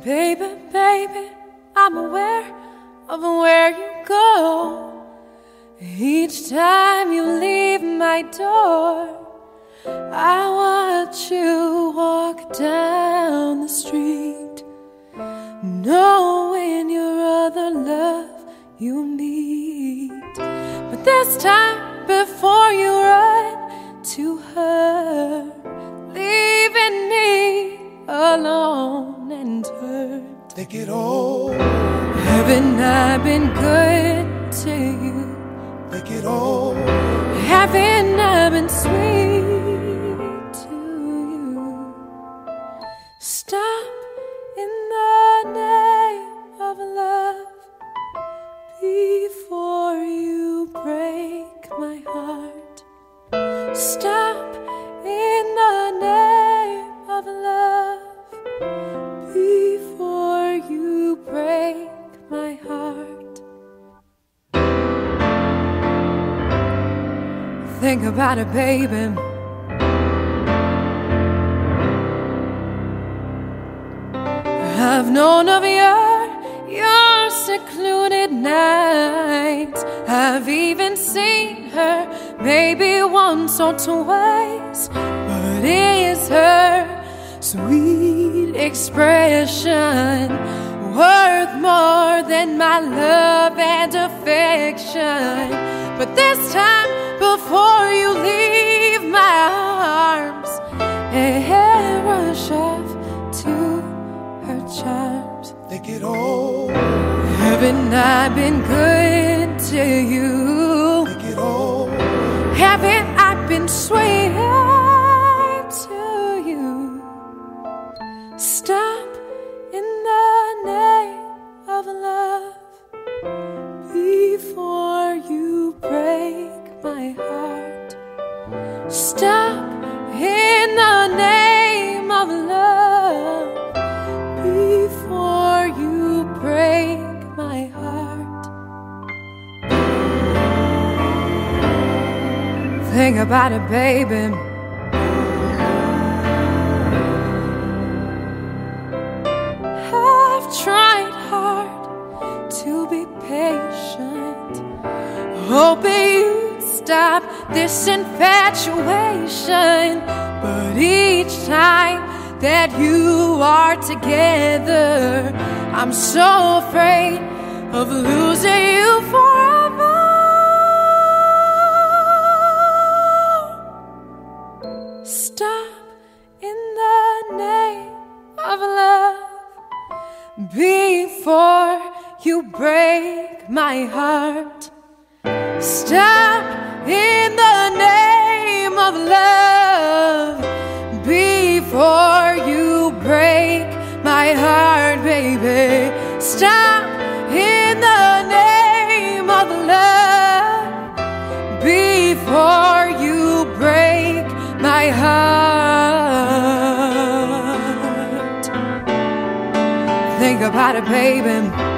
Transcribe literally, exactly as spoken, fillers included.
Baby, baby, I'm aware of where you go. Each time you leave my door, I watch you walk down the street, knowing your other love you meet. But this time, before you run to her, leaving me alone and hurt. Think it all. Haven't I been good to you? Think it all. Haven't I been sweet to you? Stop in the name of love before you break my heart. Stop in the name of love before you break my heart. Think about it, baby. I've known of your, your secluded nights. I've even seen her maybe once or twice. But is her sweet expression worth more than my love and affection? But this time, before you leave my arms and rush off to her charms, Think it all. haven't I been good to you? Think it all. Haven't I been sweet to you? Stop in the name of love before you break my heart. Stop in the name of love before you break my heart. Think about it, baby. I've tried hard to be patient, hoping you'd stop this infatuation. But each time that you are together, I'm so afraid of losing you forever. Stop in the name of love before you break my heart. Stop in the name of love before you break my heart, baby. Stop in the name of love before you break my heart. Think about it, baby.